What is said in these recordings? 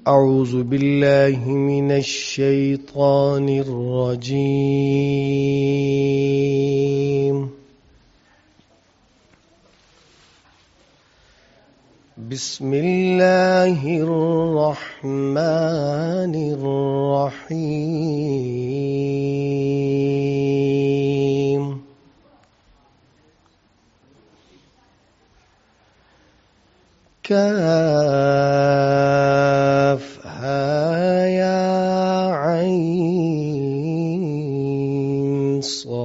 أعوذ بالله من الشيطان الرجيم. بسم الله الرحمن الرحيم. كافها يا عين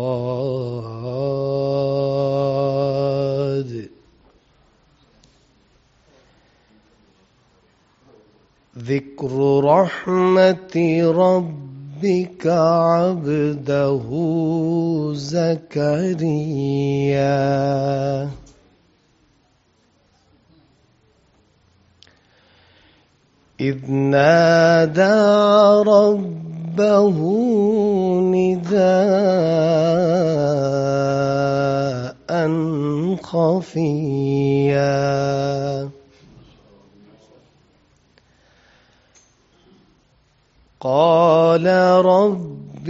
صاد. ذكر رحمة ربك عبده زكريا إذ نادى ربه نداء خفيا قال رب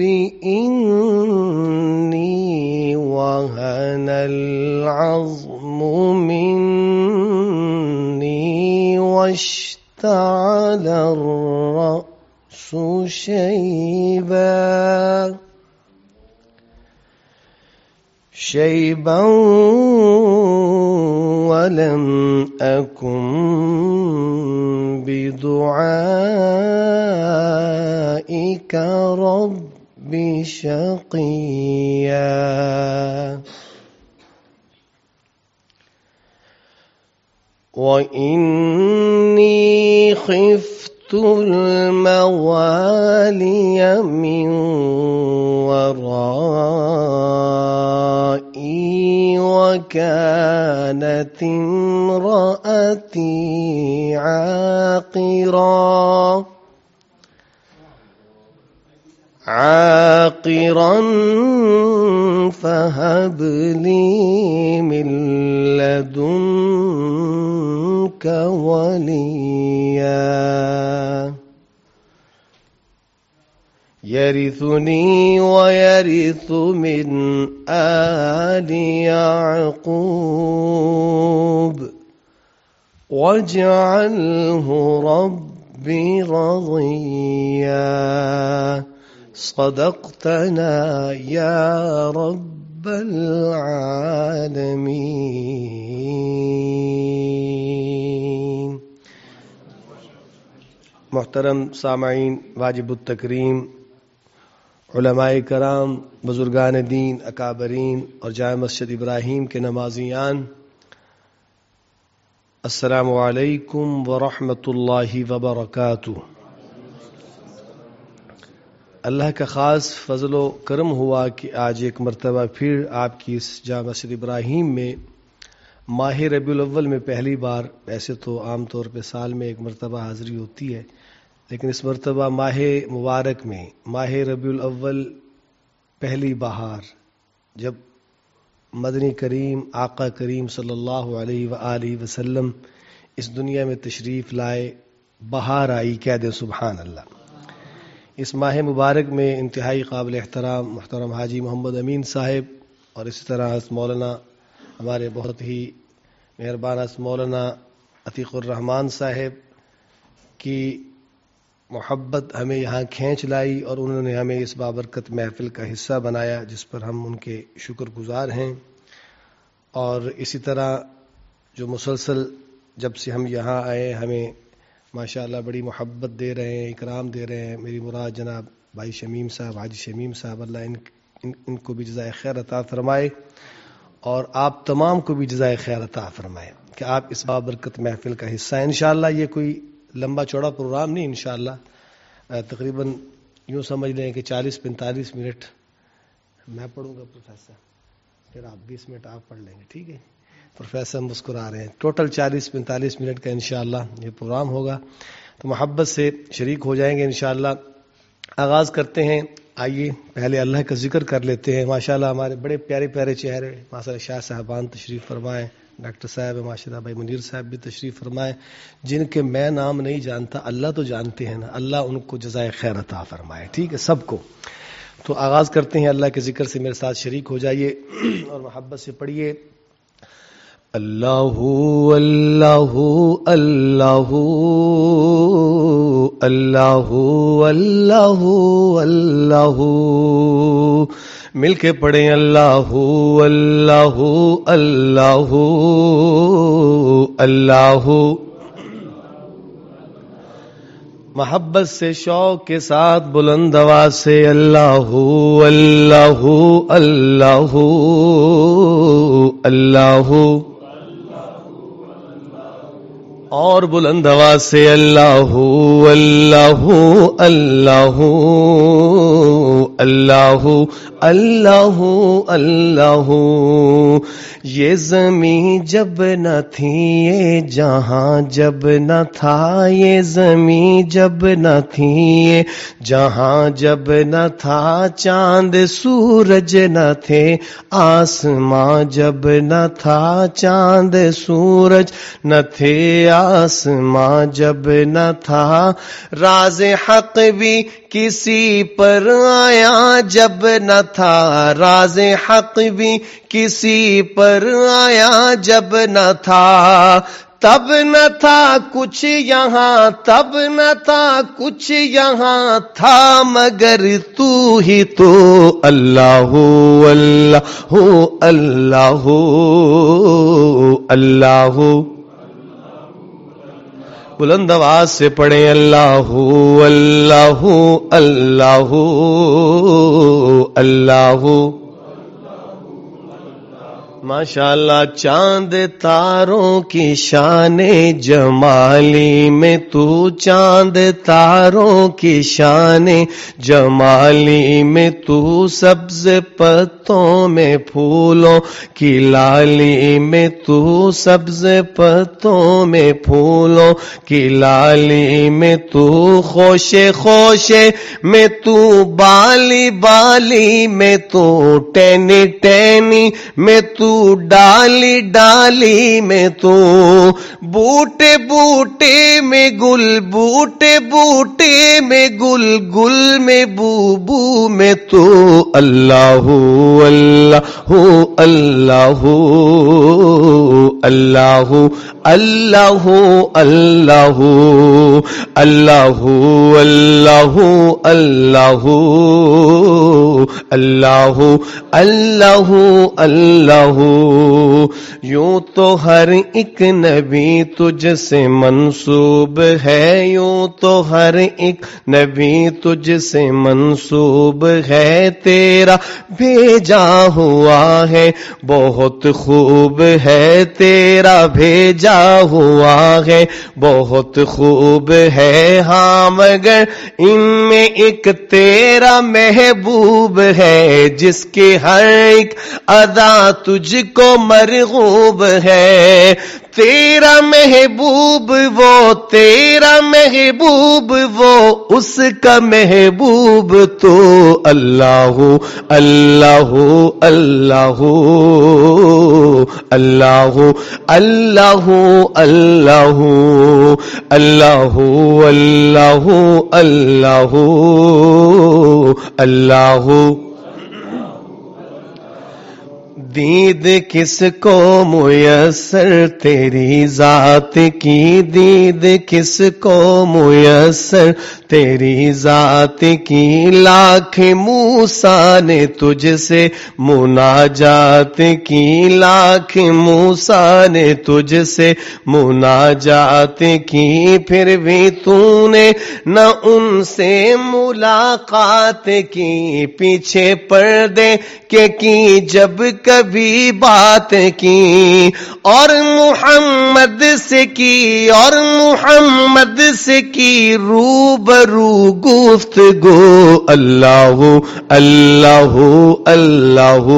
إني وهن العظم مني واشتعل الرأس شيبا ولم أكن بدعائك رب شقيا وإني خفت الموالي من ورائي وكانت امرأتي عاقرا فهب لي من لدنك وليا يرثني ويرث من آل يعقوب واجعله ربي رضيا. صدقتنا يا رب العالمين. محترم सामाईन वाजिबुत तकरीम, उलमाए कराम, बुजुर्गान दीन, अकाबरीन और जामे मस्जिद इब्राहीम के नमाजियान, अस्सलामु अलैकुम व रहमतुल्लाहि व बरकातुहू। अल्लाह का ख़ास फ़ज़ल व करम हुआ कि आज एक मरतबा फिर आपकी इस जामे मस्जिद इब्राहीम में माह रबीउल अव्वल में पहली बार, वैसे तो आम तौर पे साल में एक मरतबा हाज़िरी होती है, लेकिन इस मरतबा माह मुबारक में माह रबीउल अव्वल पहली बहार, जब मदनी करीम आका करीम सल्लल्लाहु अलैहि व आलिहि वसल्लम इस दुनिया में तशरीफ़ लाए, बहार आई, कह दे सुभान अल्लाह। इस माह मुबारक में इंतहाई काबिल एहतराम मुहतरम हाजी मोहम्मद अमीन साहिब और इसी तरह मौलाना हमारे बहुत ही मेहरबान मौलाना अतीकुर रहमान साहिब की मोहब्बत हमें यहाँ खींच लाई और उन्होंने हमें इस बाबरकत महफिल का हिस्सा बनाया, जिस पर हम उनके शुक्रगुजार हैं। और इसी तरह जो मुसलसल जब से हम यहाँ आए हमें माशाअल्लाह बड़ी मोहब्बत दे रहे हैं, इकराम दे रहे हैं। मेरी मुराद जनाब भाई शमीम साहब, हाजी शमीम साहब, अल्लाह इनको भी जज़ाए खैर अता फरमाए और आप तमाम को भी जज़ाए खैर अता फरमाए कि आप इस बाबरकत महफिल का हिस्सा हैं। इंशाअल्लाह ये कोई लंबा चौड़ा प्रोग्राम नहीं, इंशाअल्लाह तकरीबन यूँ समझ लें कि 40-45 मिनट मैं पढ़ूंगा प्रोफेसर, फिर आप 20 मिनट आप पढ़ लेंगे, ठीक है। प्रोफेसर मुस्कुरा रहे हैं। टोटल 40-45 मिनट का इंशाअल्लाह ये प्रोग्राम होगा, तो मोहब्बत से शरीक हो जाएंगे इंशाअल्लाह। आगाज़ करते हैं। आइए पहले अल्लाह का जिक्र कर लेते हैं। माशाअल्लाह हमारे बड़े प्यारे प्यारे चेहरे, माशाअल्लाह शाह साहबान तशरीफ़ फरमाएँ, ڈاکٹر صاحب معاشرہ بھائی منیر صاحب بھی تشریف فرمائے، جن کے میں نام نہیں جانتا اللہ تو جانتے ہیں نا، اللہ ان کو جزائے خیر عطا فرمائے. ٹھیک ہے سب کو. تو آغاز کرتے ہیں اللہ کے ذکر سے. میرے ساتھ شریک ہو جائیے اور محبت سے پڑھیے اللہ اللہ اللہ اللہ اللہ اللہ. مل کے پڑھیں اللہ اللہ اللہ اللہ. محبت سے شوق کے ساتھ بلند آواز سے اللہ اللہ اللہ اللہ. اور بلند آواز سے اللہ اللہ اللہ اللہ اللہ اللہ. یہ زمین جب نہ تھی یہ جہاں جب نہ تھا، یہ زمین جب نہ تھی یہ جہاں جب نہ تھا، چاند سورج نہ تھے آسماں جب نہ تھا، چاند سورج نہ تھے آسماں جب نہ تھا، راز حق بھی کسی پر آیا جب نہ تھا، راز حق بھی کسی پر آیا جب نہ تھا، تب نہ تھا کچھ یہاں تب نہ تھا کچھ یہاں تھا مگر تو ہی تو اللہ اللہ اللہ اللہ. بلند آواز سے پڑھیں اللہ اللہ اللہ اللہ. ماشاءاللہ چاند تاروں کی شان جمالی میں تو، چاند تاروں کی شان جمالی میں تو، سبز پتوں میں پھولوں کی لالی میں تو، سبز پتوں میں پھولوں کی لالی میں تو، خوشے خوشے میں تو، بالی بالی میں تو، ٹینی ٹینی میں تو، ڈالی ڈالی میں تو، بوٹے بوٹے میں گل بوٹے بوٹے میں گل گل میں بو بو میں تو اللہ اللہ اللہ اللہ اللہ اللہ اللہ اللہ اللہ اللہ اللہ. یوں تو ہر ایک نبی تجھ سے منسوب ہے، یوں تو ہر ایک نبی تجھ سے منسوب ہے، تیرا بھیجا ہوا ہے بہت خوب ہے، تیرا بھیجا ہوا ہے بہت خوب ہے، ہاں مگر ان میں ایک تیرا محبوب ہے، جس کے ہر ایک ادا تجھ کو مرغوب ہے، تیرا محبوب وہ تیرا محبوب وہ اس کا محبوب تو اللہ اللہ اللہ اللہ اللہ اللہ اللہ اللہ اللہ اللہ. دید کس کو میسر تیری ذات کی، دید کس کو میسر تیری ذات کی، لاکھ موسیٰ نے تجھ سے مناجات کی، لاکھ موسیٰ نے تجھ سے مناجات کی، پھر بھی تو نے نہ ان سے ملاقات کی، پیچھے پردے کے کی جب کبھی بات کی، اور محمد سے کی اور محمد سے کی روبرو گفتگو اللہ اللہ اللہ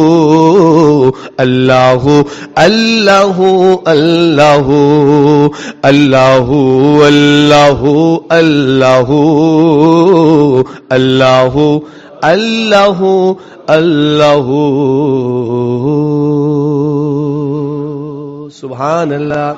اللہ اللہ اللہ اللہ اللہ اللہ اللہ اللہ. سبحان اللہ.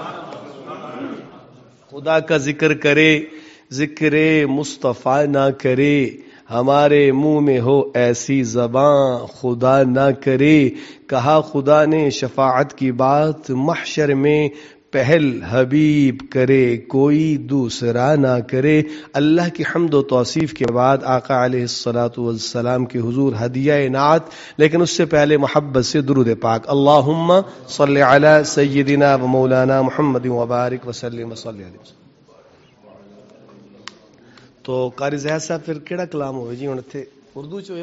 خدا کا ذکر کرے ذکر مصطفیٰ نہ کرے، ہمارے منہ میں ہو ایسی زباں خدا نہ کرے. کہا خدا نے شفاعت کی بات، محشر میں پہل حبیب کرے، کوئی دوسرا نہ کرے. اللہ کی حمد و توصیف کے بعد آقا علیہ الصلاۃ والسلام کے حضور ہدیہ نعت، لیکن اس سے پہلے محبت سے درود پاک. اللہم صلی علی سیدنا و مولانا محمد وبارک وسلم وصلی علیہ وسلم. تو قاری زہر صاحب پھر کیڑا کلام ہوئے جی؟ ہوں اتنے اردو چ ہوئے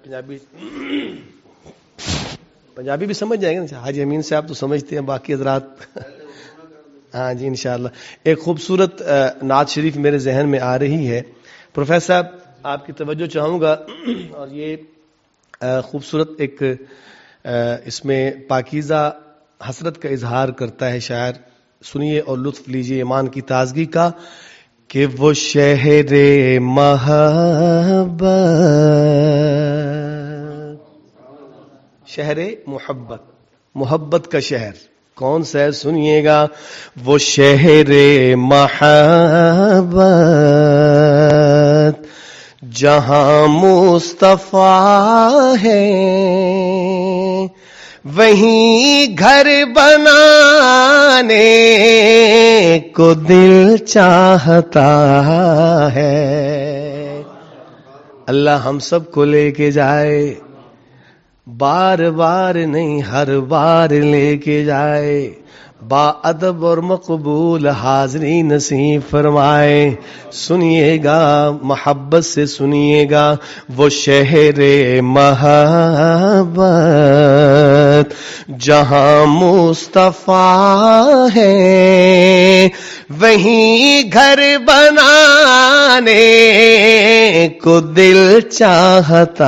پنجابی بھی سمجھ جائیں گے نا. حاجی امین صاحب تو سمجھتے ہیں، باقی حضرات ہاں جی انشاءاللہ. ایک خوبصورت نعت شریف میرے ذہن میں آ رہی ہے. پروفیسر صاحب آپ کی توجہ چاہوں گا، اور یہ خوبصورت ایک اس میں پاکیزہ حسرت کا اظہار کرتا ہے شاعر. سنیے اور لطف لیجیے ایمان کی تازگی کا. کہ وہ شہر محبت، شہر محبت، محبت کا شہر کون سا ہے سنیے گا. وہ شہر محبت جہاں مصطفیٰ ہے، وہیں گھر بنانے کو دل چاہتا ہے. اللہ ہم سب کو لے کے جائے، بار بار نہیں ہر بار لے کے جائے. با ادب اور مقبول حاضری نصیب فرمائے. سنیے گا محبت سے سنیے گا. وہ شہر محبت جہاں مصطفیٰ ہے، وہیں گھر بنانے کو دل چاہتا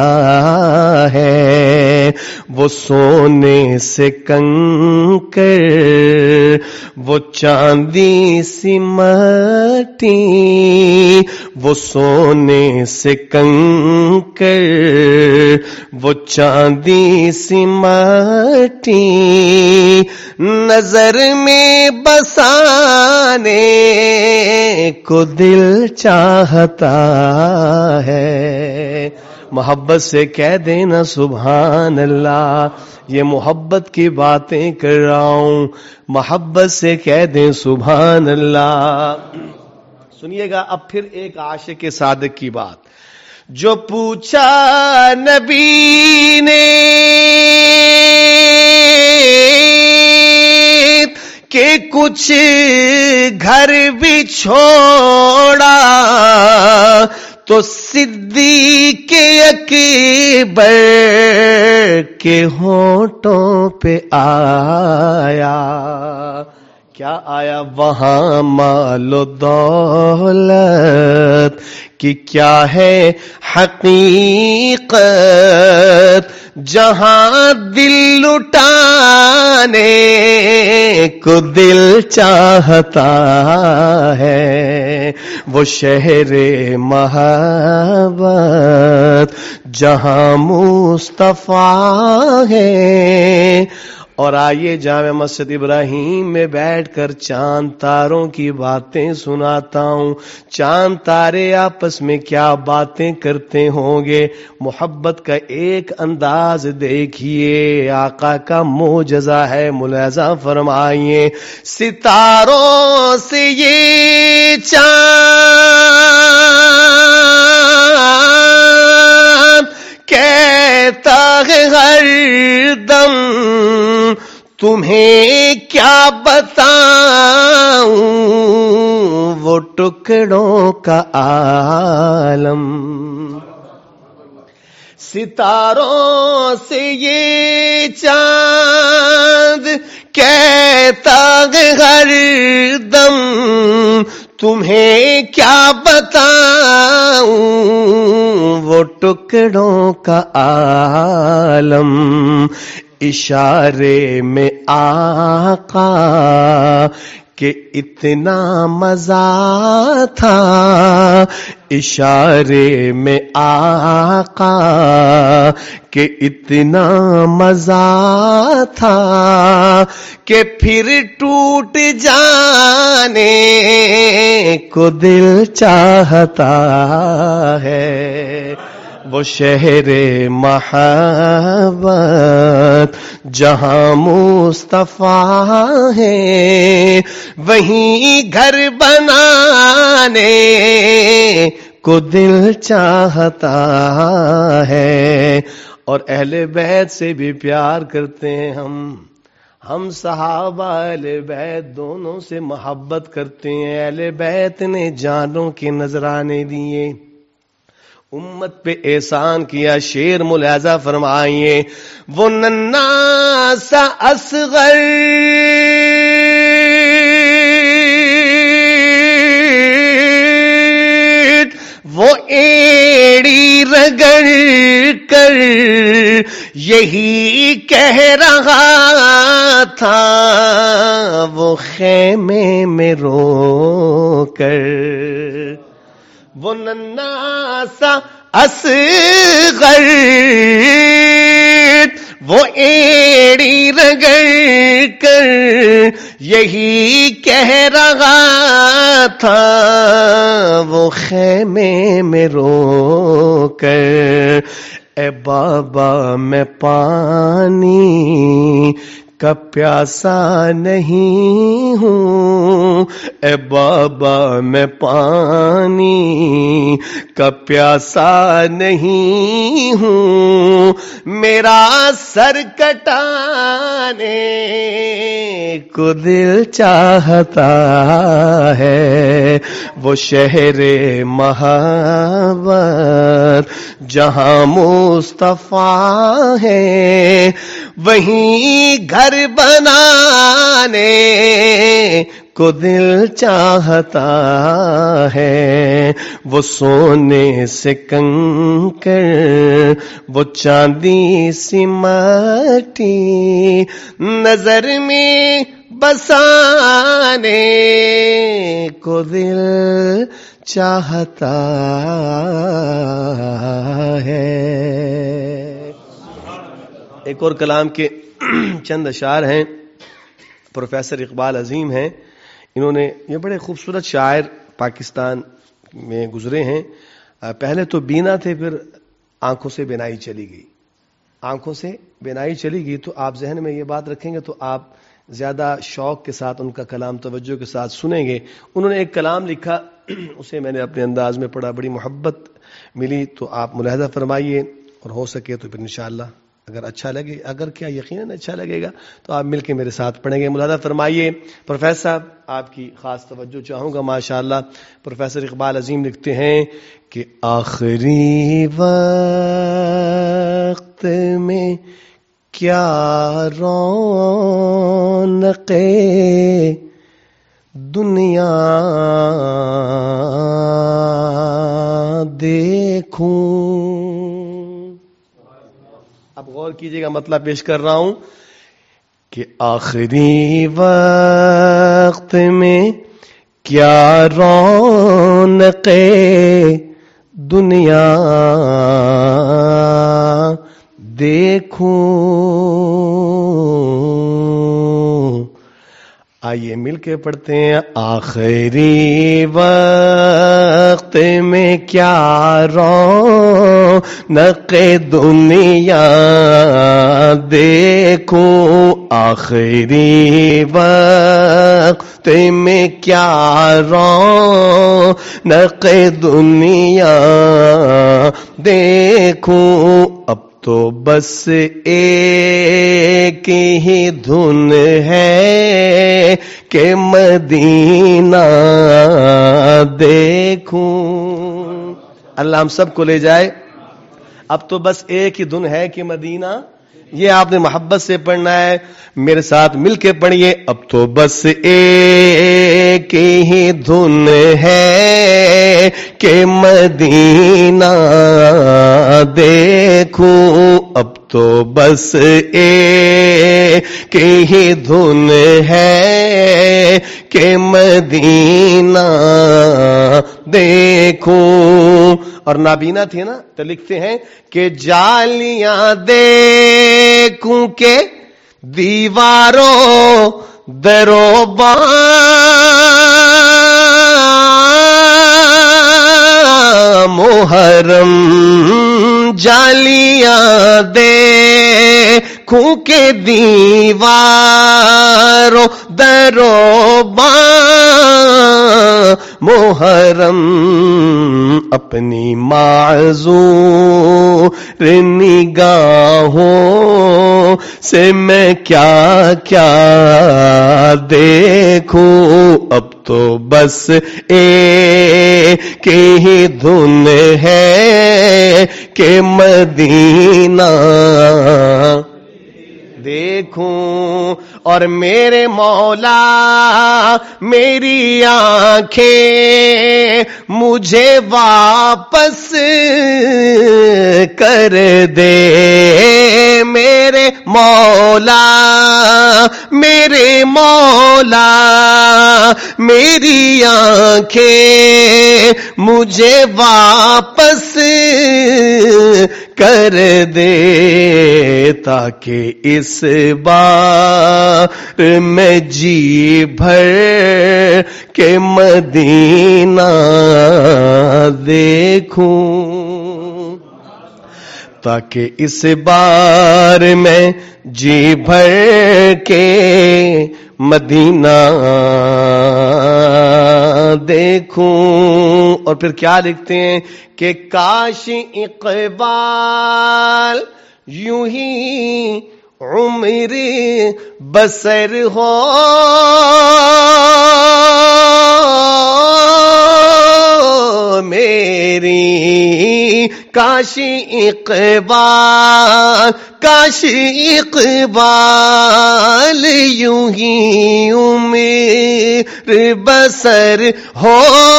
ہے. وہ سونے سے کنکر، وہ چاندی سی مٹی، وہ سونے سے کنکر، وہ چاندی سی مٹی، نظر میں بسانے کو دل چاہتا ہے. محبت سے کہہ دینا سبحان اللہ. یہ محبت کی باتیں کر رہا ہوں، محبت سے کہہ دیں سبحان اللہ. سنیے گا اب پھر ایک عاشق صادق کی بات. جو پوچھا نبی نے کہ کچھ گھر بھی چھوڑا، تو صدیق اکبر کے ہونٹوں پہ آیا. کیا آیا؟ وہاں مال و دولت کی کیا ہے حقیقت، جہاں دل لٹانے کو دل چاہتا ہے. وہ شہر محبت جہاں مصطفیٰ ہے. اور آئیے جامع مسجد ابراہیم میں بیٹھ کر چاند تاروں کی باتیں سناتا ہوں. چاند تارے آپس میں کیا باتیں کرتے ہوں گے. محبت کا ایک انداز دیکھیے، آقا کا معجزہ ہے، ملاحظہ فرمائیے. ستاروں سے یہ چاند کہتا ہے ہر دم، تمہیں کیا بتاؤں وہ ٹکڑوں کا عالم. ستاروں سے یہ چاند کہتا ہے ہر دم، تمہیں کیا بتاؤں وہ ٹکڑوں کا عالم. اشارے میں آقا کہ اتنا مزہ تھا اشارے میں آقا، کہ اتنا مزہ تھا کہ پھر ٹوٹ جانے کو دل چاہتا ہے۔ وہ شہر محبت جہاں مصطفیٰ ہے، وہیں گھر بنانے کو دل چاہتا ہے۔ اور اہل بیت سے بھی پیار کرتے ہیں ہم صحابہ اہل بیت دونوں سے محبت کرتے ہیں۔ اہل بیت نے جانوں کے نذرانے دیے، امت پہ احسان کیا۔ شعر ملاحظہ فرمائیے، وہ ننھا سا اصغر وہ ایڑی رگڑ کر یہی کہہ رہا تھا، وہ خیمے میں رو کر۔ وہ ننھا سا اصغر وہ ایڑی رگڑ کر یہی کہہ رہا تھا، وہ خیمے میں رو کر۔ اے بابا میں پانی کا پیاسا نہیں ہوں، اے بابا میں پانی کا پیاسا نہیں ہوں، میرا سر کٹانے کو دل چاہتا ہے۔ وہ شہر محبت جہاں مصطفیٰ ہے، وہیں گھر بنانے کو دل چاہتا ہے۔ وہ سونے سے کنکر وہ چاندی سی مٹی نظر میں بسانے کو دل چاہتا ہے۔ ایک اور کلام کے چند اشعار ہیں، پروفیسر اقبال عظیم ہیں، انہوں نے یہ بڑے خوبصورت شاعر پاکستان میں گزرے ہیں۔ پہلے تو بینا تھے، پھر آنکھوں سے بینائی چلی گئی، آنکھوں سے بینائی چلی گئی، تو آپ ذہن میں یہ بات رکھیں گے تو آپ زیادہ شوق کے ساتھ ان کا کلام توجہ کے ساتھ سنیں گے۔ انہوں نے ایک کلام لکھا، اسے میں نے اپنے انداز میں پڑھا، بڑی محبت ملی، تو آپ ملاحظہ فرمائیے، اور ہو سکے تو پھر انشاءاللہ اگر اچھا لگے، اگر کیا یقیناً اچھا لگے گا تو آپ مل کے میرے ساتھ پڑھیں گے۔ ملاحظہ فرمائیے، پروفیسر صاحب آپ کی خاص توجہ چاہوں گا۔ ماشاءاللہ پروفیسر اقبال عظیم لکھتے ہیں کہ آخری وقت میں کیا رونق دنیا دیکھوں۔ اب غور کیجئے گا، مطلب پیش کر رہا ہوں کہ آخری وقت میں کیا رونق دنیا دیکھوں۔ آئیے مل کے پڑھتے ہیں، آخری وقت میں کیا رونق دنیا دیکھوں، آخری وقت میں کیا رونق دنیا دیکھوں۔ اب تو بس ایک ہی دھن ہے کہ مدینہ دیکھوں۔ اللہ ہم سب کو لے جائے۔ اب تو بس ایک ہی دھن ہے کہ مدینہ، یہ آپ نے محبت سے پڑھنا ہے، میرے ساتھ مل کے پڑھیے۔ اب تو بس ایک ہی دھن ہے کہ مدینہ دیکھوں، اب تو بس ایک ہی دھن ہے کہ مدینہ دیکھوں. اور نابینا تھے نا تو لکھتے ہیں کہ جالیاں دیکھوں کہ دیواروں درو محرم، جالیاں دیکھوں کہ دیواروں درو محرم، اپنی معذور نگاہوں سے میں کیا کیا دیکھوں، اب تو بس ایک ہی دھن ہے کہ مدینہ دیکھوں. اور میرے مولا میری آنکھیں مجھے واپس کر دے، میرے مولا میری آنکھیں مجھے واپس کر دے، تاکہ اس بار میں جی بھر کے مدینہ دیکھوں، تاکہ اس بار میں جی بھر کے مدینہ دیکھوں. اور پھر کیا لکھتے ہیں کہ کاش اقبال یوں ہی عمر بسر ہو، میری کاش اقبال یوں ہی عمر بسر ہو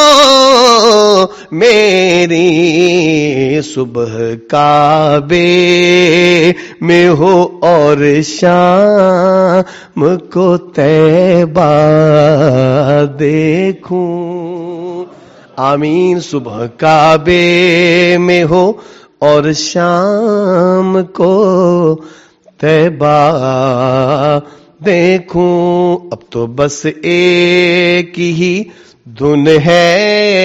میری، صبح کعبے میں ہو اور شام کو طیبہ دیکھوں. آمین. صبح کعبے میں ہو اور شام کو طیبہ دیکھوں، اب تو بس ایک ہی دھن ہے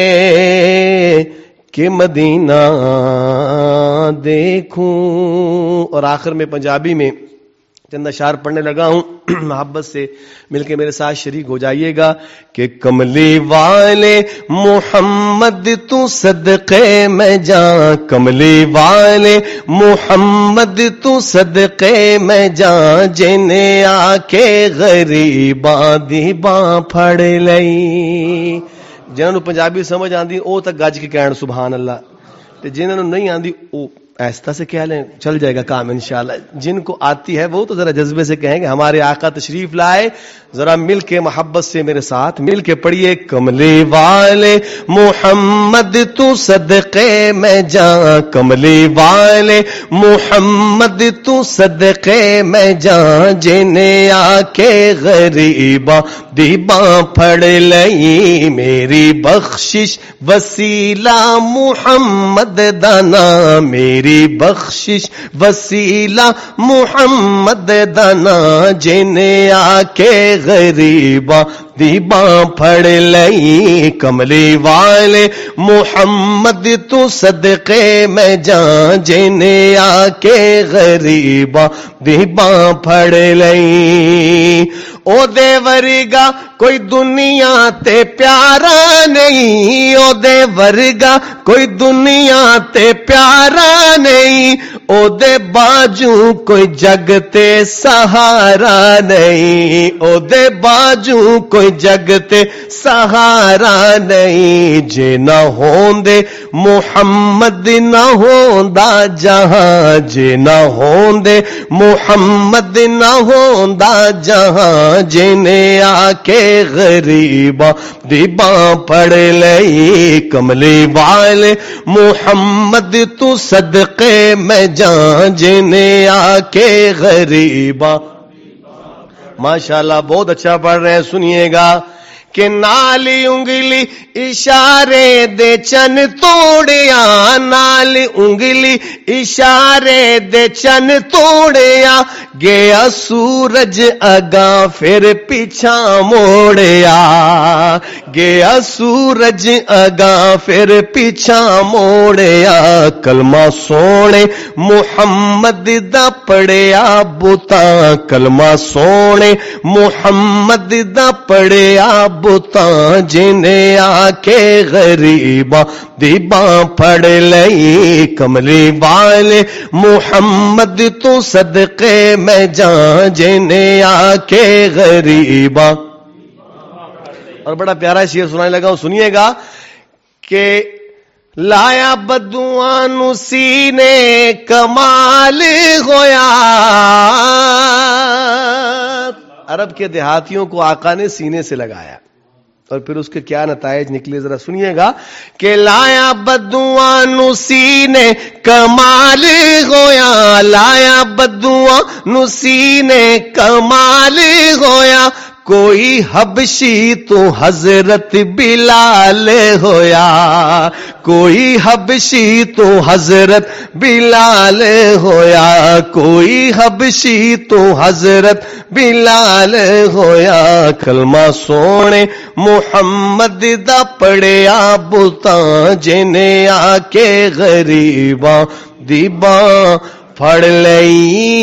کہ مدینہ دیکھوں. اور آخر میں پنجابی میں چند اشعار پڑھنے لگا ہوں، محبت سے مل کے میرے ساتھ شریک ہو جائیے گا کہ کملی والے محمد تو صدقے میں جاں، کملی والے محمد تو صدقے میں جاں، جنہیں آ کے غریباں دی باں پھڑ لئی. جنہوں نے پنجابی سمجھ آندی او تک گج کے کہن سبحان اللہ، تے جنہوں نے نہیں آندی او ایسا سے کہہ لیں، چل جائے گا کام انشاءاللہ. جن کو آتی ہے وہ تو ذرا جذبے سے کہیں گے ہمارے آقا تشریف لائے. ذرا مل کے محبت سے میرے ساتھ مل کے پڑھیے کملی والے محمد تو صدقے میں جاں، کملی والے محمد تو صدقے میں جاں، جنہیں آ کے غریباں دی باں پھڑ لئی، میری بخشش وسیلہ محمد دانا، میری بخشش وسیلہ محمد دانا، جنہیں آ کے غریباں دی باں پھڑ لئی، کملی والے محمد تو صدقے میں جاں، جنہیں آ کے غریباں دی باں پھڑ لئی. او دے ورگا کوئی دنیا تے پیارا نہیں، او دے ورگا کوئی دنیا تے پیارا نہیں، او دے باجو کوئی جگ تے سہارا نہیں، او دے باجو کوئی جگ تے سہارا نہیں، جے نہ ہوندے محمد نہ ہوندا جہاں جے نہ ہوندے محمد نہ ہوندا جہاں جنے آ کے غریباں دی باں پڑ لئی کملی والے محمد تو صدقے میں جان جنے آ کے غریباں. ماشاءاللہ بہت اچھا پڑھ رہے ہیں, سنیے گا کہ نالی انگلی اشارے دے چن توڑیا, نالی انگلی اشارے دے چن توڑیا, گیا سورج اگاں پھر پیچھا موڑیا, گیا سورج اگاں پھر پیچھا موڑیا, کلمہ سونے محمد دا پڑھیا بتا, کلمہ سونے محمد دا پڑھیا بتا, جنے آ کے غریباں دی باں پڑ لئی کملی والے محمد تو صدقے میں جان جنے آ کے غریباں. اور بڑا پیارا شعر سنانے لگا ہوں, سنیے گا کہ لایا بدواں نو سینے کمال ہویا, عرب کے دیہاتیوں کو آقا نے سینے سے لگایا اور پھر اس کے کیا نتائج نکلے ذرا سنیے گا کہ لایا بدواں نو سینے کمال ہویا, لایا بدواں نو سینے کمال ہویا, کوئی حبشی تو حضرت بلال ہویا, کوئی حبشی تو حضرت بلال ہویا, کوئی حبشی تو حضرت بلال ہویا, کلمہ سونے محمد دا پڑھیا بتا, جنے آ کے غریباں دی باں پھڑ لئی.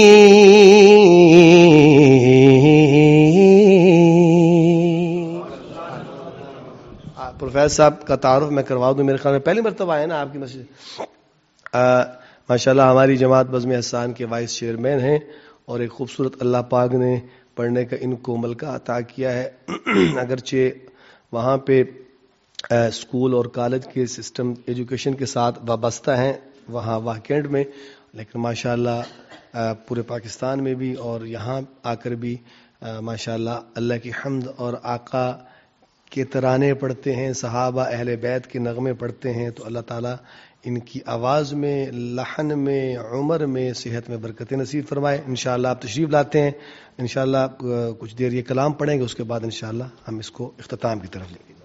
پروفیسر صاحب کا تعارف میں کروا دوں, میرے خیال میں پہلی مرتبہ آئے نا آپ کی مسجد. ماشاءاللہ ہماری جماعت بزم احسان کے وائس چیئرمین ہیں اور ایک خوبصورت اللہ پاک نے پڑھنے کا ان کو ملکہ عطا کیا ہے. اگرچہ وہاں پہ اسکول اور کالج کے سسٹم ایجوکیشن کے ساتھ وابستہ ہیں وہاں واکینڈ میں, لیکن ماشاءاللہ پورے پاکستان میں بھی اور یہاں آ کر بھی ماشاءاللہ اللہ کی حمد اور آقا کے ترانے پڑھتے ہیں, صحابہ اہل بیت کے نغمے پڑھتے ہیں, تو اللہ تعالیٰ ان کی آواز میں, لحن میں, عمر میں, صحت میں برکت نصیب فرمائے. انشاءاللہ آپ تشریف لاتے ہیں, انشاءاللہ کچھ دیر یہ کلام پڑھیں گے, اس کے بعد انشاءاللہ ہم اس کو اختتام کی طرف لیں گے.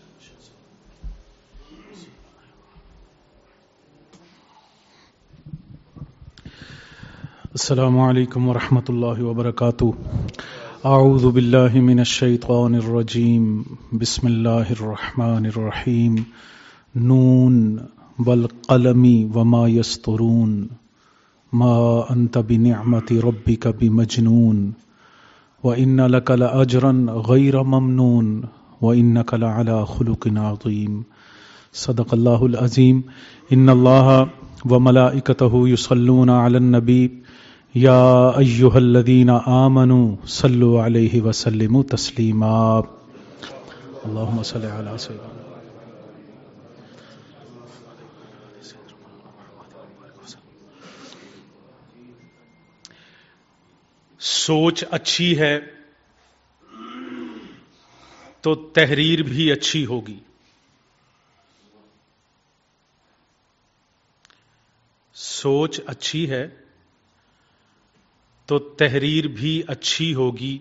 السلام علیکم ورحمۃ اللہ وبرکاتہ. اعوذ باللہ من الشیطان الرجیم, بسم اللہ الرحمن الرحیم. نون والقلم وما یسطرون, ما انت بنعمت ربک بمجنون, وان لک لاجرا غیر ممنون, وانک لعلی خلق عظیم. صدق اللہ العظیم. ان اللہ وملائکتہ یصلون علی النبی یا ایہا الذین آمنوا صلوا علیہ وسلموا تسلیما. اللہم صل علی سیدنا. سوچ اچھی ہے تو تحریر بھی اچھی ہوگی. سوچ اچھی ہے تو تحریر بھی اچھی ہوگی.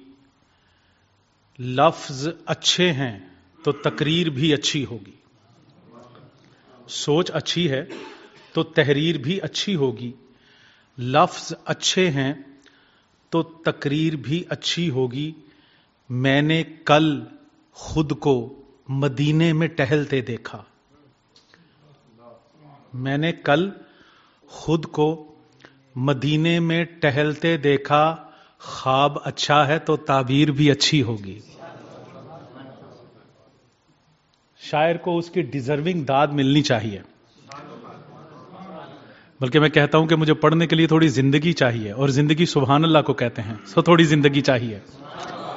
لفظ اچھے ہیں تو تقریر بھی اچھی ہوگی. سوچ اچھی ہے تو تحریر بھی اچھی ہوگی. لفظ اچھے ہیں تو تقریر بھی اچھی ہوگی. میں نے کل خود کو مدینے میں ٹہلتے دیکھا. میں نے کل خود کو مدینے میں ٹہلتے دیکھا. خواب اچھا ہے تو تعبیر بھی اچھی ہوگی. شاعر کو اس کی ڈیزرونگ داد ملنی چاہیے. بلکہ میں کہتا ہوں کہ مجھے پڑھنے کے لیے تھوڑی زندگی چاہیے, اور زندگی سبحان اللہ کو کہتے ہیں, سو تھوڑی زندگی چاہیے.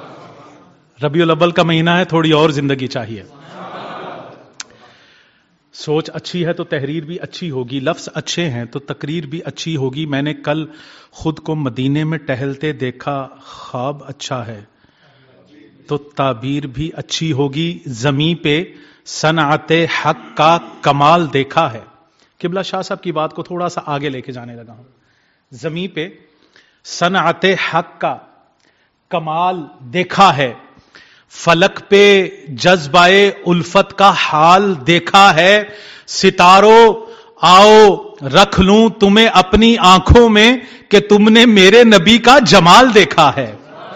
ربیع الاول کا مہینہ ہے, تھوڑی اور زندگی چاہیے. سوچ اچھی ہے تو تحریر بھی اچھی ہوگی، لفظ اچھے ہیں تو تقریر بھی اچھی ہوگی. میں نے کل خود کو مدینے میں ٹہلتے دیکھا، خواب اچھا ہے تو تعبیر بھی اچھی ہوگی. زمیں پہ صنعت حق کا کمال دیکھا ہے. قبلہ شاہ صاحب کی بات کو تھوڑا سا آگے لے کے جانے لگا ہوں. زمیں پہ صنعت حق کا کمال دیکھا ہے، فلک پہ جذبہ الفت کا حال دیکھا ہے. ستاروں آؤ رکھ لوں تمہیں اپنی آنکھوں میں کہ تم نے میرے نبی کا جمال دیکھا ہے.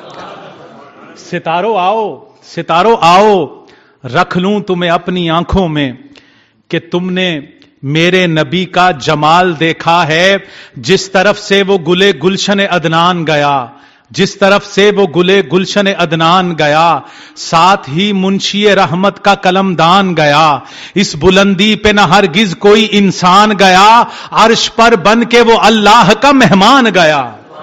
ستاروں آؤ رکھ لوں تمہیں اپنی آنکھوں میں کہ تم نے میرے نبی کا جمال دیکھا ہے. جس طرف سے وہ گلے گلشن عدنان گیا، جس طرف سے وہ گلے گلشن عدنان گیا، ساتھ ہی منشی رحمت کا قلم دان گیا. اس بلندی پہ نہ ہرگز کوئی انسان گیا، عرش پر بن کے وہ اللہ کا مہمان گیا.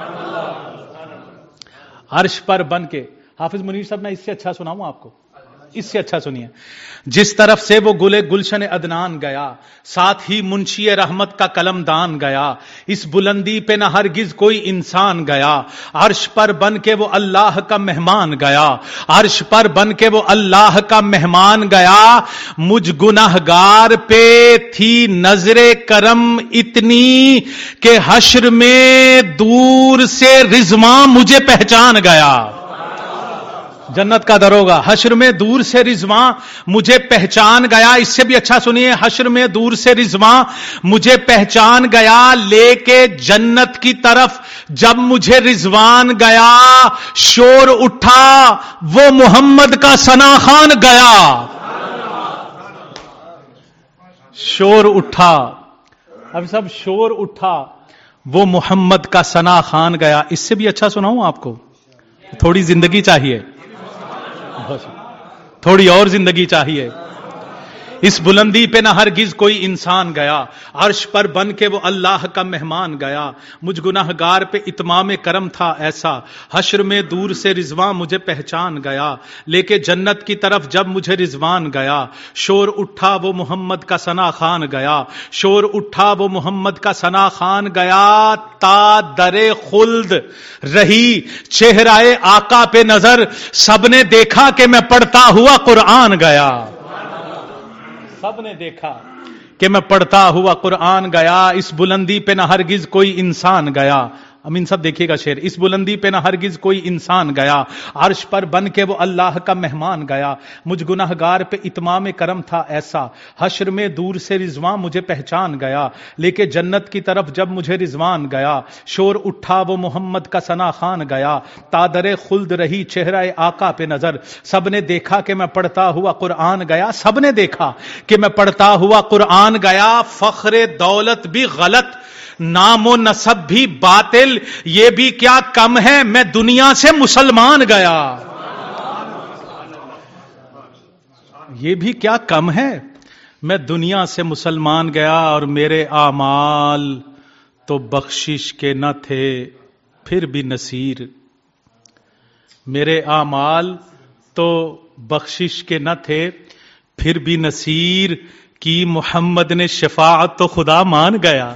عرش پر بن کے. حافظ منیر صاحب میں اس سے اچھا سناؤں آپ کو، اس سے اچھا سنیے. جس طرف سے وہ گلے گلشن عدنان گیا، ساتھ ہی منشی رحمت کا قلم دان گیا. اس بلندی پہ نہ ہرگز کوئی انسان گیا، عرش پر بن کے وہ اللہ کا مہمان گیا. عرش پر بن کے وہ اللہ کا مہمان گیا. مجھ گنہگار پہ تھی نظر کرم اتنی کہ حشر میں دور سے رضواں مجھے پہچان گیا. جنت کا دروگا حشر میں دور سے رضواں مجھے پہچان گیا. اس سے بھی اچھا سنیے. حشر میں دور سے رضواں مجھے پہچان گیا، لے کے جنت کی طرف جب مجھے رضوان گیا، شور اٹھا وہ محمد کا ثنا خوان گیا. شور اٹھا، اب سب شور اٹھا وہ محمد کا ثنا خوان گیا. اس سے بھی اچھا سناؤں آپ کو؟ تھوڑی زندگی چاہیے، تھوڑی اور زندگی چاہیے. اس بلندی پہ نہ ہرگز کوئی انسان گیا، عرش پر بن کے وہ اللہ کا مہمان گیا. مجھ گناہگار پہ اتمام کرم تھا ایسا، حشر میں دور سے رضوان مجھے پہچان گیا. لے کے جنت کی طرف جب مجھے رضوان گیا، شور اٹھا وہ محمد کا ثنا خوان گیا. شور اٹھا وہ محمد کا ثنا خوان گیا. تا در خلد رہی چہرہ آقا پہ نظر، سب نے دیکھا کہ میں پڑھتا ہوا قرآن گیا. سب نے دیکھا کہ میں پڑھتا ہوا قرآن گیا. اس بلندی پہ نہ ہرگز کوئی انسان گیا. امین صاحب دیکھیے گا شعر. اس بلندی پہ نہ ہرگز کوئی انسان گیا، عرش پر بن کے وہ اللہ کا مہمان گیا. مجھ گنہگار پہ اتمام کرم تھا ایسا، حشر میں دور سے رضوان مجھے پہچان گیا. لے کے جنت کی طرف جب مجھے رضوان گیا، شور اٹھا وہ محمد کا ثنا خوان گیا. تادر خلد رہی چہرہ آقا پہ نظر، سب نے دیکھا کہ میں پڑھتا ہوا قرآن گیا. سب نے دیکھا کہ میں پڑھتا ہوا قرآن گیا. فخر دولت بھی غلط، نام و نسب بھی باطل، یہ بھی کیا کم ہے میں دنیا سے مسلمان گیا. یہ بھی کیا کم ہے میں دنیا سے مسلمان گیا. اور میرے اعمال تو بخشش کے نہ تھے پھر بھی نصیر. میرے اعمال تو بخشش کے نہ تھے پھر بھی نصیر. کی محمد نے شفاعت تو خدا مان گیا.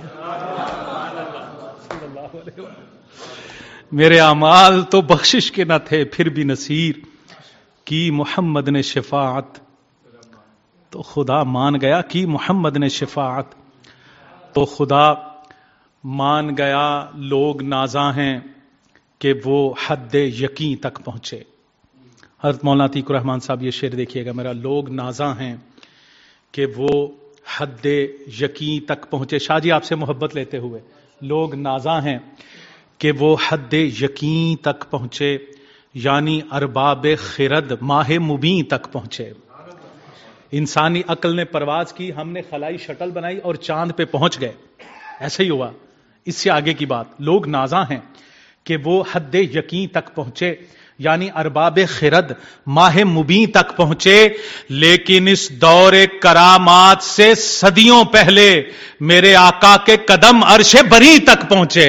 میرے اعمال تو بخشش کے نہ تھے پھر بھی نصیر. کی محمد نے شفاعت تو خدا مان گیا. کی محمد نے شفاعت تو خدا مان گیا. لوگ نازاں ہیں کہ وہ حد یقین تک پہنچے. حضرت مولانا عتیق الرحمان صاحب یہ شعر دیکھیے گا میرا. لوگ نازاں ہیں کہ وہ حد یقین تک پہنچے. شاہ جی آپ سے محبت لیتے ہوئے، لوگ نازاں ہیں کہ وہ حد یقین تک پہنچے، یعنی ارباب خرد ماہ مبین تک پہنچے. انسانی عقل نے پرواز کی، ہم نے خلائی شٹل بنائی اور چاند پہ پہنچ گئے. ایسا ہی ہوا. اس سے آگے کی بات، لوگ نازاں ہیں کہ وہ حد یقین تک پہنچے، یعنی ارباب خرد ماہ مبین تک پہنچے. لیکن اس دور کرامات سے صدیوں پہلے میرے آقا کے قدم عرش بری تک پہنچے.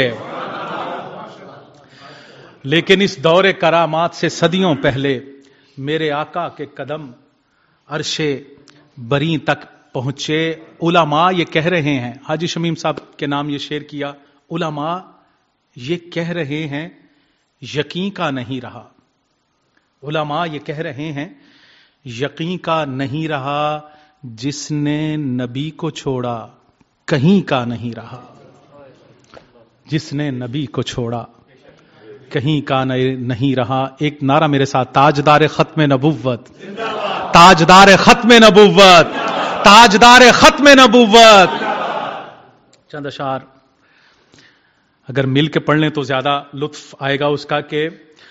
لیکن اس دور کرامات سے صدیوں پہلے میرے آقا کے قدم عرش بری تک پہنچے. علماء یہ کہہ رہے ہیں, حاجی شمیم صاحب کے نام یہ شعر کیا, علماء یہ کہہ رہے ہیں یقین کا نہیں رہا. علماء یہ کہہ رہے ہیں یقین کا نہیں رہا, جس نے نبی کو چھوڑا کہیں کا نہیں رہا. جس نے نبی کو چھوڑا کہیں کا نہیں رہا. ایک نعرہ میرے ساتھ, تاجدار ختم نبوت, تاجدار ختم نبوت, تاجدار ختم نبوت. چند اشعار اگر مل کے پڑھ لیں تو زیادہ لطف آئے گا اس کا. کہ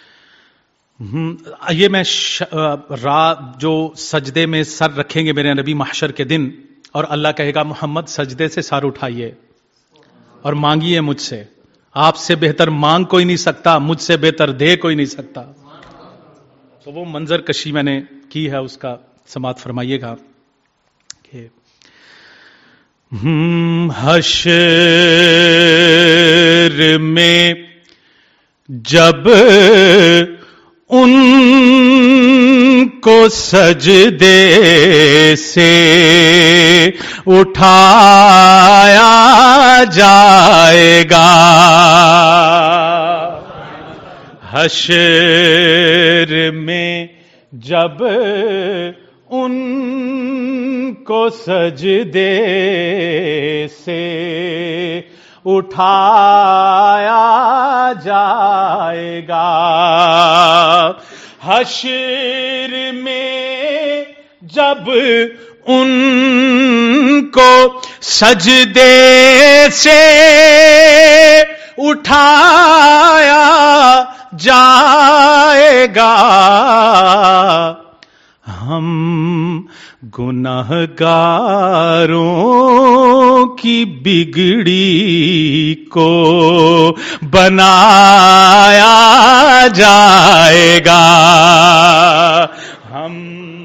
یہ میں جو سجدے میں سر رکھیں گے میرے نبی محشر کے دن, اور اللہ کہے گا محمد سجدے سے سر اٹھائیے اور مانگیے مجھ سے, آپ سے بہتر مانگ کوئی نہیں سکتا, مجھ سے بہتر دے کوئی نہیں سکتا. تو وہ منظر کشی میں نے کی ہے, اس کا سماعت فرمائیے گا. کہ حشر میں جب ان کو سجدے سے اٹھایا جائے گا, حشر میں جب ان کو سجدے سے اٹھایا جائے گا, حشر میں جب ان کو سجدے سے اٹھایا جائے گا, ہم گنہگاروں کی بگڑی کو بنایا جائے گا, ہم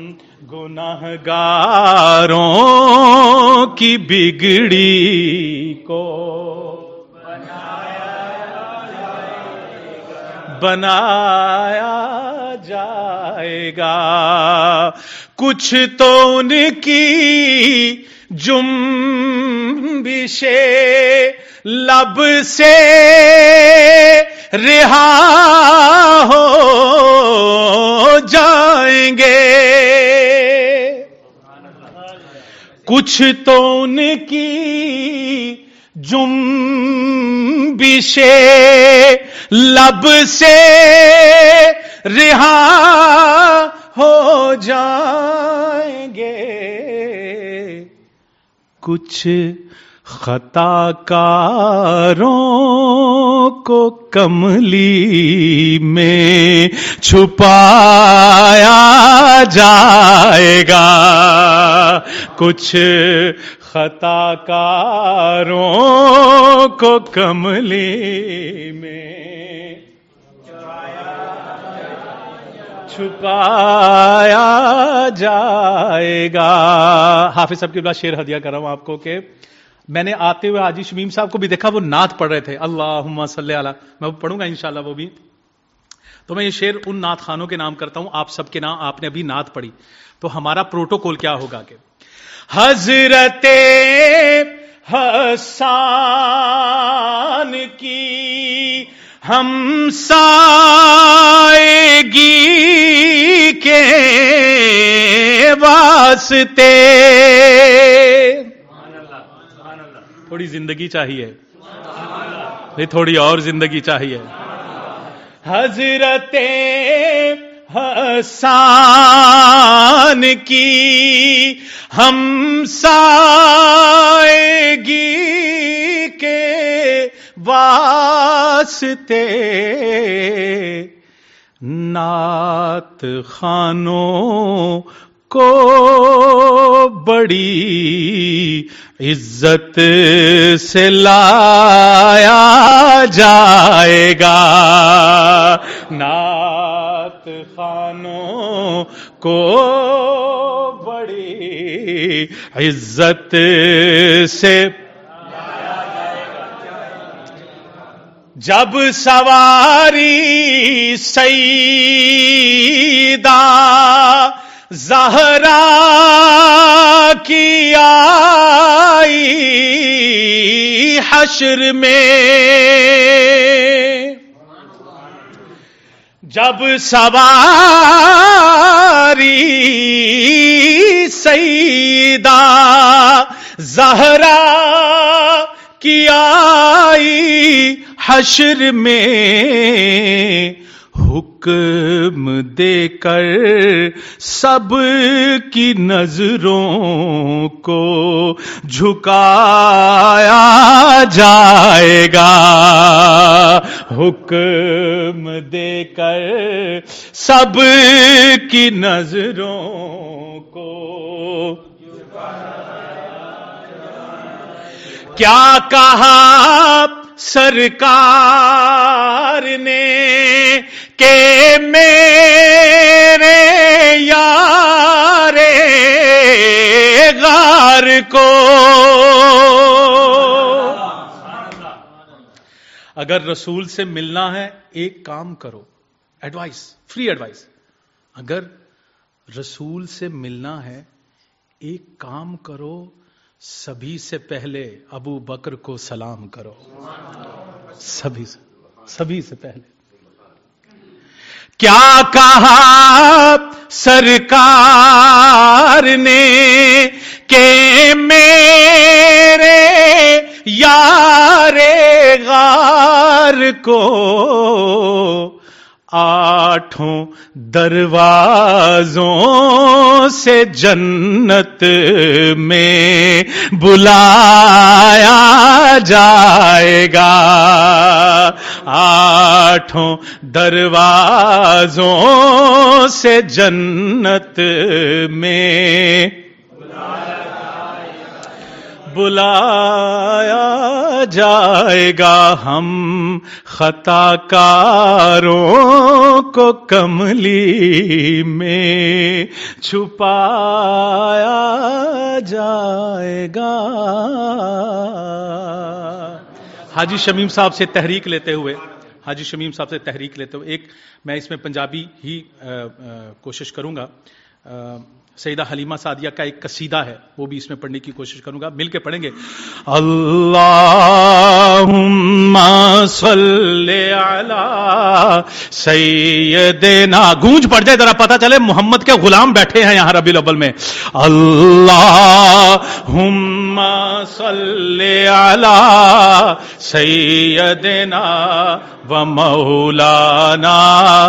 گنہگاروں کی بگڑی کو بنایا جائے گا. کچھ تو ان کی جنبش لب سے رہا ہو جائیں گے, کچھ تو ان کی جنبش لب سے رہا ہو جائیں گے, کچھ خطا کاروں کو کملی میں چھپایا جائے گا, کچھ خطا کاروں کو کملی میں چھپایا جائے گا. حافظ صاحب کی بلا شعر ہدیہ کر رہا ہوں آپ کو کہ میں نے آتے ہوئے حاجی شمیم صاحب کو بھی دیکھا, وہ نعت پڑھ رہے تھے, اللہم صلی علی, میں پڑھوں گا انشاءاللہ وہ بھی. تو میں یہ شعر ان نعت خانوں کے نام کرتا ہوں, آپ سب کے نام, آپ نے ابھی نعت پڑھی, تو ہمارا پروٹوکول کیا ہوگا کہ حضرت حسان کی ہم سائیگی کے واسطے تھوڑی زندگی چاہیے, تھوڑی اور زندگی چاہیے. حضرت حسان کی ہم سائیگی کے واسطے نعت خوانوں کو بڑی عزت سے لایا جائے گا, نعت خوانوں کو بڑی عزت سے جب سواری سیدہ زہرا کی آئی حشر میں جب سواری سیدہ زہرا کی آئی حشر میں حکم دے کر سب کی نظروں کو جھکایا جائے گا، حکم دے کر سب کی نظروں کو کیا کہا سرکار نے کہ میرے یار غار کو اگر رسول سے ملنا ہے ایک کام کرو، ایڈوائس، فری ایڈوائس، اگر رسول سے ملنا ہے ایک کام کرو، سبھی سے پہلے ابو بکر کو سلام کرو، سبھی سے پہلے۔ کیا کہا سرکار نے کہ میرے یار غار کو آٹھوں دروازوں سے جنت میں بلایا جائے گا، آٹھوں دروازوں سے جنت میں بلایا جائے گا، ہم خطا کاروں کو کملی میں چھپایا جائے گا۔ حاجی شمیم صاحب سے تحریک لیتے ہوئے ایک میں اس میں پنجابی ہی کوشش کروں گا، سیدہ حلیمہ سعدیہ کا ایک قصیدہ ہے، وہ بھی اس میں پڑھنے کی کوشش کروں گا، مل کے پڑھیں گے۔ اللہم صلی علی سیدنا، گونج پڑ جائے ذرا پتہ چلے محمد کے غلام بیٹھے ہیں یہاں ربیع الاول میں۔ اللہم صلی علی سیدنا و مولانا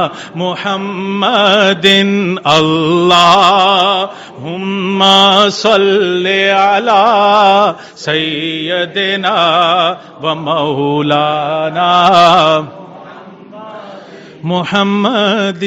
محمد، اللہم صلی علی سیدنا و مولانا محمد۔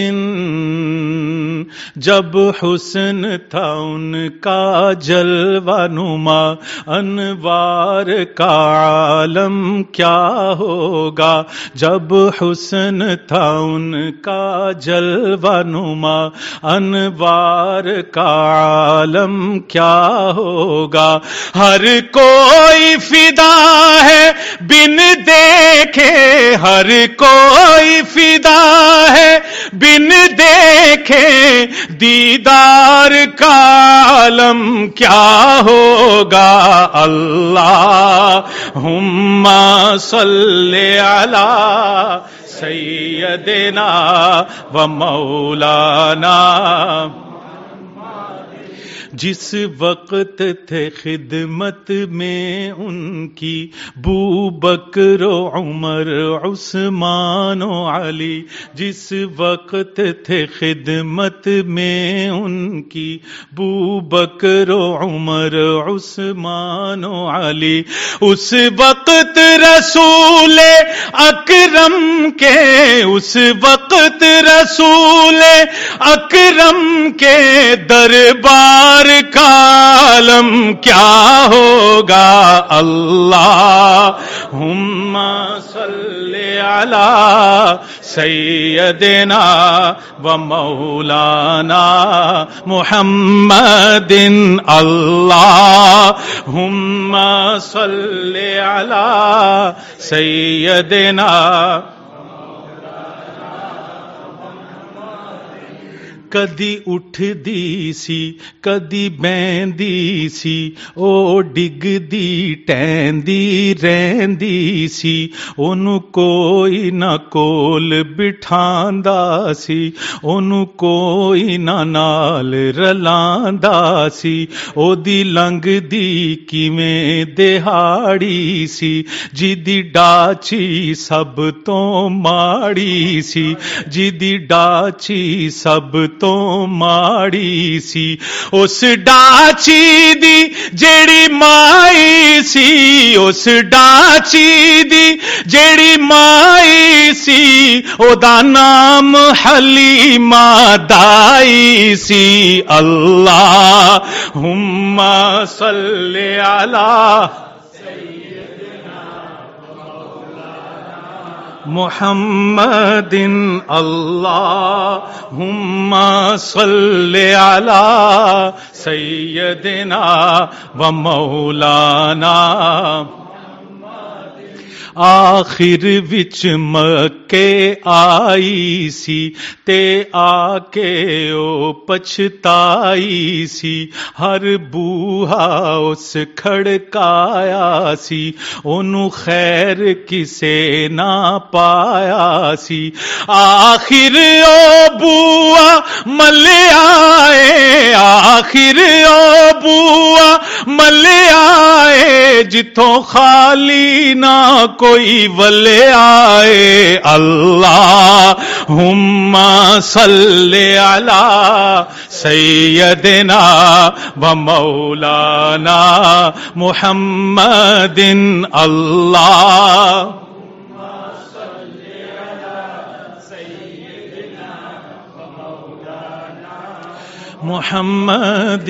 جب حسن تھا ان کا جلوہ نما، انوار کا عالم کیا ہوگا، جب حسن تھا ان کا جلوہ نما، انوار کا عالم کیا ہوگا، ہر کوئی فدا ہے بن دیکھے، ہر کوئی فدا ہے بن دیکھے، دیدار کا عالم کیا ہوگا، اللہم صلی علی سیدنا و مولانا۔ جس وقت تھے خدمت میں ان کی بو بکر و عمر عثمان و علی، جس وقت تھے خدمت میں ان کی بو بکر و عمر عثمان و علی، اس وقت رسول اکرم کے، اس وقت رسول اکرم کے دربار کا عالم کیا ہوگا، اللہم صلی علی سیدنا و مولانا محمد، اللہم صلی علی سیدنا۔ کدی اٹھدی سی کدی بہندی سی او ڈگدی ٹہندی رہندی سی اونوں کوئی نہ کول بٹھاندا سی اونوں کوئی نہ نال رلاندا سی او دی لنگ دی کیویں دہاڑی سی جیدی ڈاچی سب تو ماڑی سی جیدی ڈاچی سب تو ماڑی سی اس ڈاچی دی جیڑی مائی سی اس ڈاچی دی جیڑی مائی سی او دا نام حلیمہ دائی سی اللہم صلی علی محمد اللہم صلی علی سیدنا و مولانا آخر وچ مکے آئی سی تے آ کے او پچھتائی سی ہر بوہا اس کھڑکایا سی اونوں خیر کسے نہ پایا سی آخر او بوہا ملیا اے آخر او بوہا ملیا اے جتوں خالی نہ کوئی ولے آئے اللہم صلی علی سیدنا و مولانا محمد اللہ محمد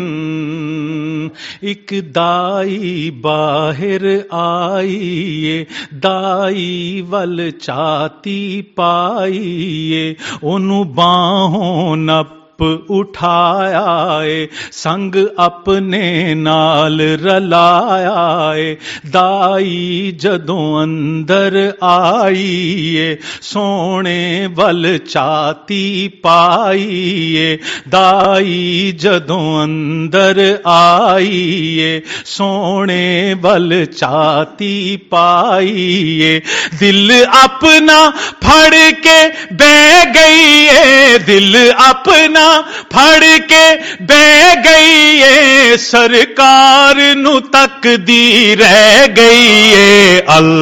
ایک دائی باہر آئیے دائی ول چاتی پائیے انہوں باہوں نپ اٹھایا اے سنگ اپنے نال رلایا اے دائی جدوں اندر آئیے سونے ول چاتی پائیے دائی جدوں اندر آئیے سونے ول چاتی پائیے دل اپنا پھڑ کے بہ گئی ہے دل اپنا پھڑ کے بہ گئی ہے سرکار نو تکدی رہ گئی ہے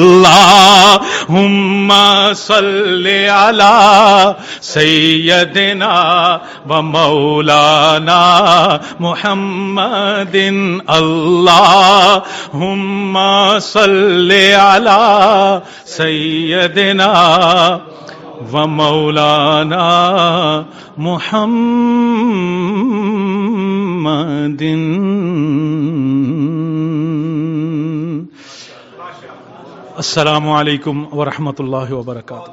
اللہم صلی علی سیدنا و مولانا محمد اللہم صلی علی سیدنا و مولانا محمد السلام علیکم ورحمۃ اللہ وبرکاتہ.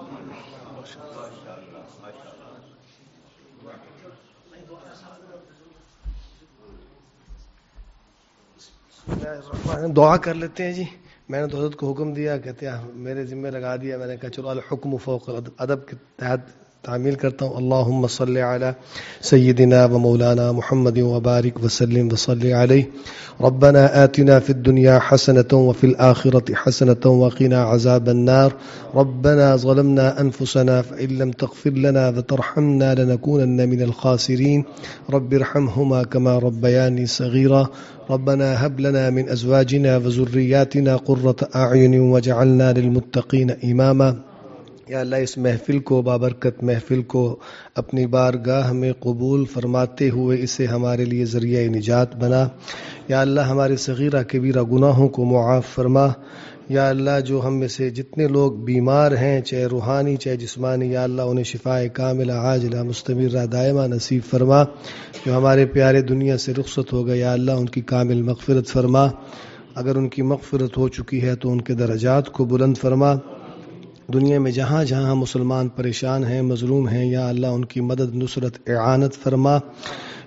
دعا کر لیتے ہیں جی. میں نے تو حضرت کو حکم دیا کہتے ہیں میرے ذمہ لگا دیا میں نے کہا چلو الحکم فوق ادب کے تحت تعمیل کرتا ہوں. اللہم صلی علی سیدنا و مولانا محمد وبارک وسلم وصلی علیہ. ربنا آتنا فی الدنیا حسنة وفی الآخرة حسنة وقنا عذاب النار. ربنا ظلمنا انفسنا فإن لم تغفر لنا وترحمنا لنكونن من الخاسرين. رب ارحمهما كما ربياني صغيرا. ربنا هب لنا من أزواجنا وذرياتنا قرة أعين واجعلنا للمتقين إماما. یا اللہ اس محفل کو بابرکت محفل کو اپنی بارگاہ میں قبول فرماتے ہوئے اسے ہمارے لیے ذریعہ نجات بنا. یا اللہ ہمارے صغیرہ کبیرہ گناہوں کو معاف فرما. یا اللہ جو ہم میں سے جتنے لوگ بیمار ہیں چاہے روحانی چاہے جسمانی یا اللہ انہیں شفاء کاملہ عاجلہ مستمرہ دائمہ نصیب فرما. جو ہمارے پیارے دنیا سے رخصت ہو گئے یا اللہ ان کی کامل مغفرت فرما. اگر ان کی مغفرت ہو چکی ہے تو ان کے درجات کو بلند فرما. دنیا میں جہاں جہاں مسلمان پریشان ہیں مظلوم ہیں یا اللہ ان کی مدد نصرت اعانت فرما.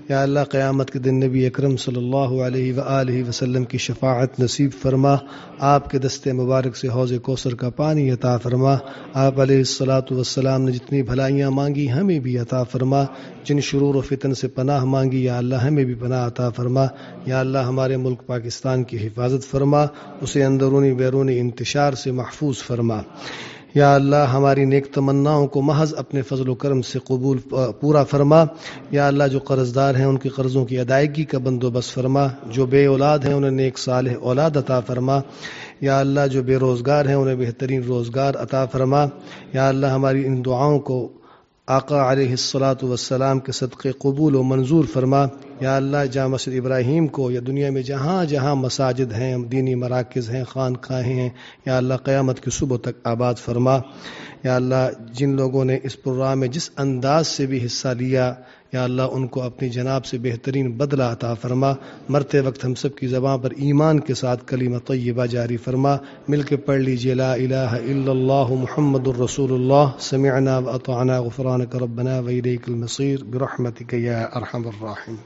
یا اللہ قیامت کے دن نبی اکرم صلی اللہ علیہ وآلہ وسلم کی شفاعت نصیب فرما. آپ کے دستے مبارک سے حوض کوثر کا پانی عطا فرما. آپ علیہ الصلاۃ والسلام نے جتنی بھلائیاں مانگی ہمیں بھی عطا فرما. جن شرور و فتن سے پناہ مانگی یا اللہ ہمیں بھی پناہ عطا فرما. یا اللہ ہمارے ملک پاکستان کی حفاظت فرما, اسے اندرونی بیرونی انتشار سے محفوظ فرما. یا اللہ ہماری نیک تمناؤں کو محض اپنے فضل و کرم سے قبول پورا فرما. یا اللہ جو قرض دار ہیں ان کے قرضوں کی ادائیگی کا بندوبست فرما. جو بے اولاد ہیں انہیں نیک صالح اولاد عطا فرما. یا اللہ جو بے روزگار ہیں انہیں بہترین روزگار عطا فرما. یا اللہ ہماری ان دعاؤں کو آقا علیہ الصلاۃ والسلام کے صدقے قبول و منظور فرما. یا اللہ جامع مسجد ابراہیم کو یا دنیا میں جہاں جہاں مساجد ہیں, دینی مراکز ہیں, خانقاہیں ہیں, یا اللہ قیامت کی صبح تک آباد فرما. یا اللہ جن لوگوں نے اس پروگرام میں جس انداز سے بھی حصہ لیا یا اللہ ان کو اپنی جناب سے بہترین بدلہ عطا فرما. مرتے وقت ہم سب کی زبان پر ایمان کے ساتھ کلمہ طیبہ جاری فرما. مل کے پڑھ لیجیے لا الہ الا اللہ محمد الرسول اللہ. سمعنا واطعنا غفرانک ربنا والیک المصیر برحمتک یا ارحم الراحمین.